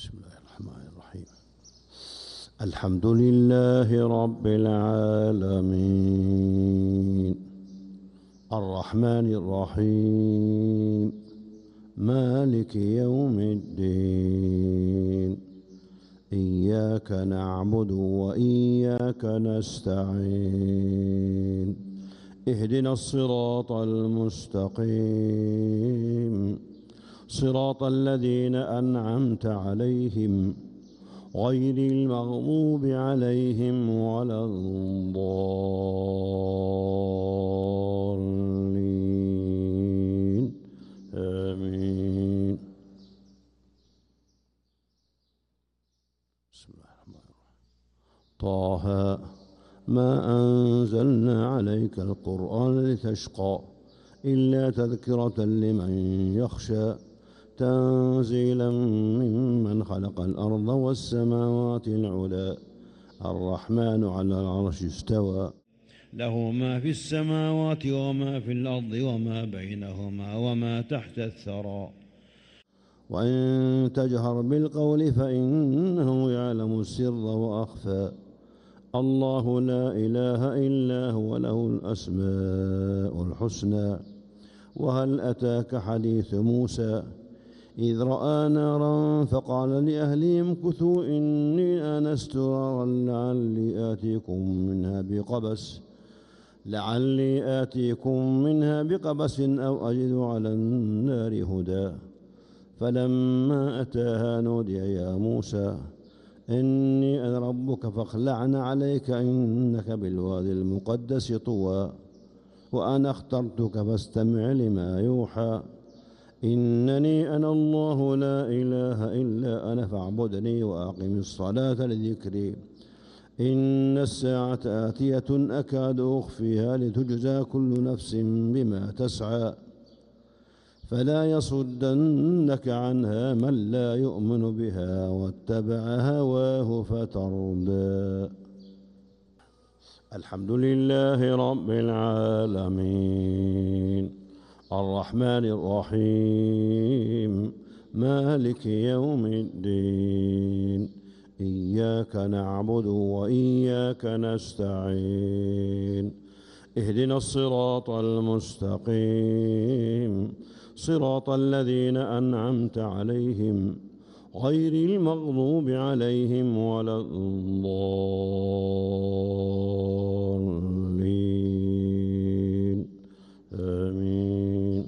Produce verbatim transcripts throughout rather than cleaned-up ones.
بسم الله الرحمن الرحيم. الحمد لله رب العالمين الرحمن الرحيم مالك يوم الدين إياك نعبد وإياك نستعين اهدنا الصراط المستقيم صراط الذين أنعمت عليهم غير المغضوب عليهم ولا الضالين آمين. بسم الله الرحمن الرحيم. طه ما أنزلنا عليك القرآن لتشقى إلا تذكرة لمن يخشى تنزيلا ممن خلق الأرض والسماوات العلى الرحمن على العرش استوى له ما في السماوات وما في الأرض وما بينهما وما تحت الثرى وإن تجهر بالقول فإنه يعلم السر وأخفى الله لا إله إلا هو له الأسماء الحسنى. وهل أتاك حديث موسى إذ رأى نارا فقال لأهلهم امكثوا إني آنست نارا لعلي آتيكم منها بقبس لعلي آتيكم منها بقبس أو أجد على النار هدى فلما أتاها نودي يا موسى إني أنا ربك فاخلعن عليك إنك بالوادي المقدس طوى وأنا اخترتك فاستمع لما يوحى إنني أنا الله لا إله إلا أنا فاعبدني وأقم الصلاة لذكري إن الساعة آتية أكاد أخفيها لتجزى كل نفس بما تسعى فلا يصدنك عنها من لا يؤمن بها واتبع هواه فتردى. الحمد لله رب العالمين الرحمن الرحيم مالك يوم الدين إياك نعبد وإياك نستعين اهدنا الصراط المستقيم صراط الذين أنعمت عليهم غير المغضوب عليهم ولا الضالين آمين.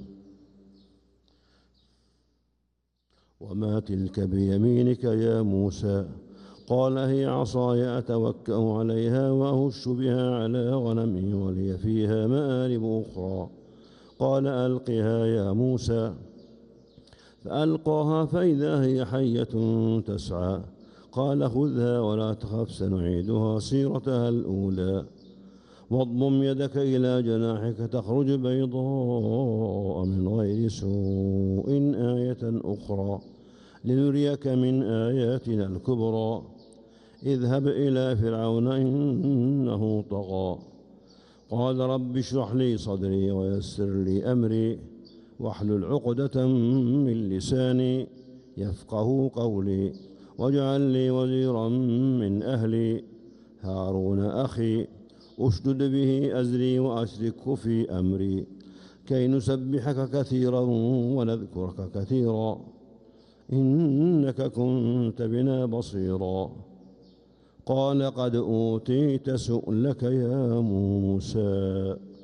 وما تلك بيمينك يا موسى قال هي عصاي أتوكأ عليها وأهش بها على غنمي ولي فيها مآرب أخرى قال ألقها يا موسى فألقاها فإذا هي حية تسعى قال خذها ولا تخف سنعيدها سيرتها الأولى واضمم يدك إلى جناحك تخرج بيضاء من غير سوء آية أخرى لنريك من آياتنا الكبرى اذهب إلى فرعون إنه طغى قال رب اشرح لي صدري ويسر لي أمري واحلل عقدة من لساني يفقه قولي واجعل لي وزيرا من أهلي هارون أخي أشدد به أزري وأشركه في أمري كي نسبحك كثيرا ونذكرك كثيرا إنك كنت بنا بصيرا قال قد أوتيت سؤلك يا موسى